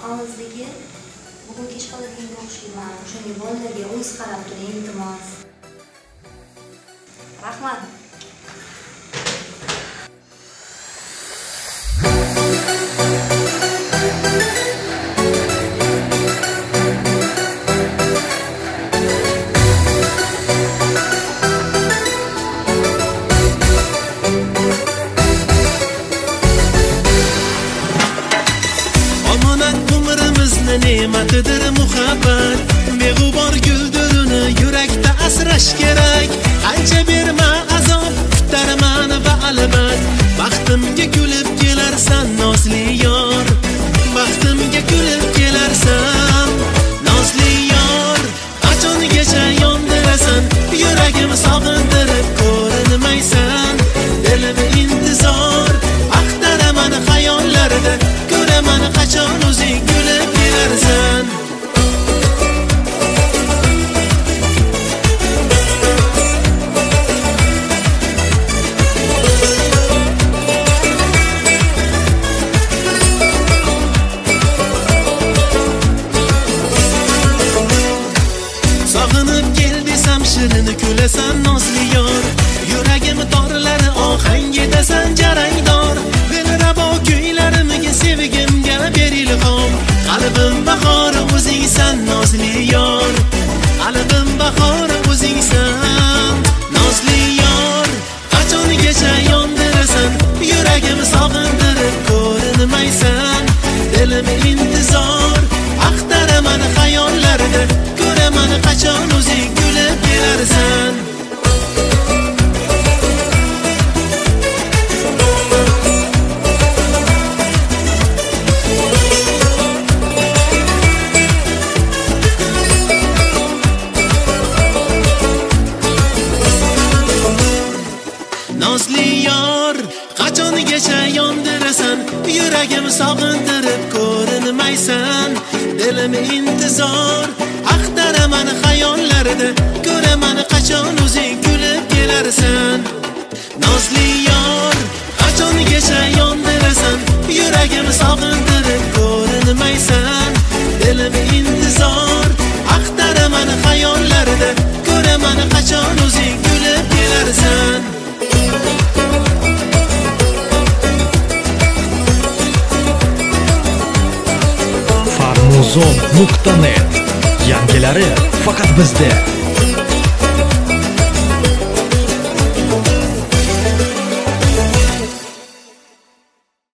og'izligi bugun kech qoladiganga o'xshayman. O'shanga bolalarga o'z qarab turing, iltimos. Rahmat. Ne'matidir muhabbat, beg'ubor guldurini yurakda asrash kerak. Qancha berma azob, kutarman va albat. Baxtimga kulib kelarsan nozli yor, baxtimga kulib kelarsan nozli yor. Qachongacha yondirasan, yuragim sog'indirib ko'rinmaysan. Dilim intizor, axtaraman xayollarda, ko'raman qachon o'zing kulib kelarsan. Sog'inib kel desam shirin kulasan nozli yor. Yuragim torlari ohangidasan jarangdor. Dilrabo kuylarimga sevgimga ber ilhom. Qalbim bahori o'zingsan nozli yor. Qalbim bahori o'zingsan nozli yor. Qachongacha yondirasan, yuragim sog'indirib ko'rinmaysan. Dilim intizor, axtaraman xayollarda, ko'raman qachon o'zing kulib kelarsan. Nozli yor, qachongacha yondirasan, yuragim sog'indirib ko'rinmaysan. Dilim intizor, axtaraman xayollarda, ko'raman qachon o'zing kulib kelarsan. Nozli yor, qachongacha yondirasan, yuragim sog'indirib ko'rinmaysan. Dilim intizor, axtaraman xayollarda, ko'raman qachon o'zing kulib kelarsan. Farmuzon.net yangilari faqat bizda.